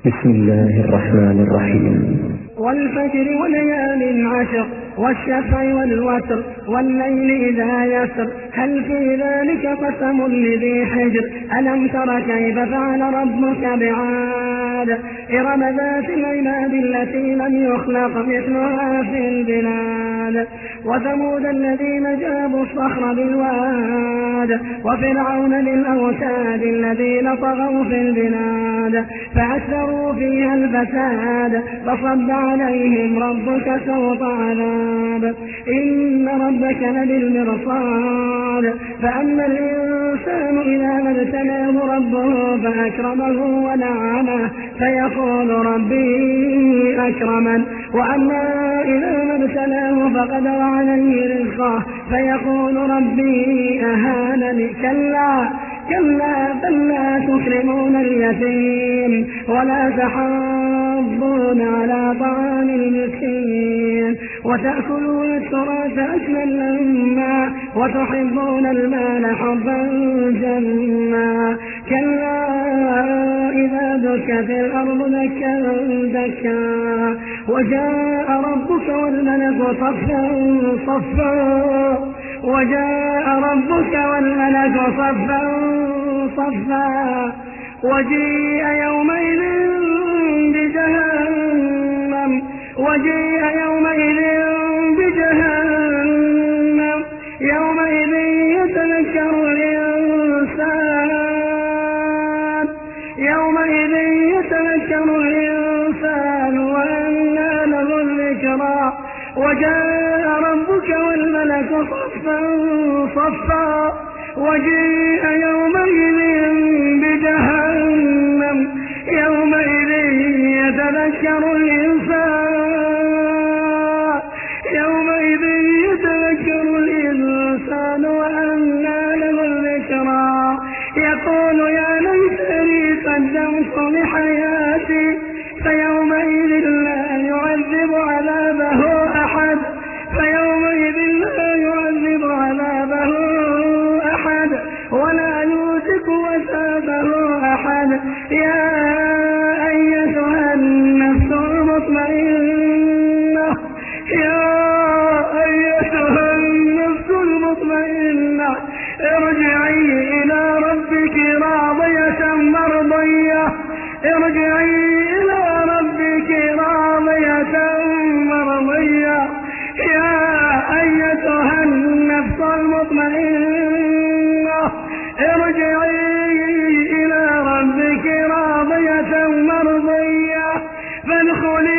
بسم الله الرحمن الرحيم. والفجر وليال عشر والشفع والوتر والليل إذا يسر هل في ذلك قسم لذي حجر ألم تر كيف فعل ربك بعاد إرم ذات العماد التي لم يخلق مثلها في البلاد وثمود الذين جابوا الصخر بالواد وفرعون بالأوتاد الذين طغوا في البلاد فأكثروا فيها الفساد فصب عليهم ربك سوط عذاب إن ربك لبالمرصاد فأما الإنسان إذا ما ابتلاه ربه فأكرمه ونعمه فيقول ربي أكرمن وأما إذا ما ابتلاه فقدر عليه رزقه فيقول ربي أهانني كلا بل لا تكرمون اليتيم ولا تحاضون على طعام المسكين وتأكلون التراث أكلا لما وتحبون المال حبا جما كلا إذا دكت الأرض دكا دكا وجاء ربك والملك صفا صفا وجيء يومئذ بجهنم يومئذ يتذكر الإنسان وأنى له الذكرى وجاء ربك والملك صفا صفا وجيء يومئذ بجهنم يومئذ يتذكر الإنسان وأنى له الذكرى يقول يا ليتني قدمت لحياتي فيومئذ لا يعذب عذابه أحد ولا يوثق وثاقه أحد يا أيتها النفس المطمئنة ارجعي إلى ربك راضية مرضية يا أيتها النفس المطمئنة ارجعي إلى ربك راضية مرضية فادخلي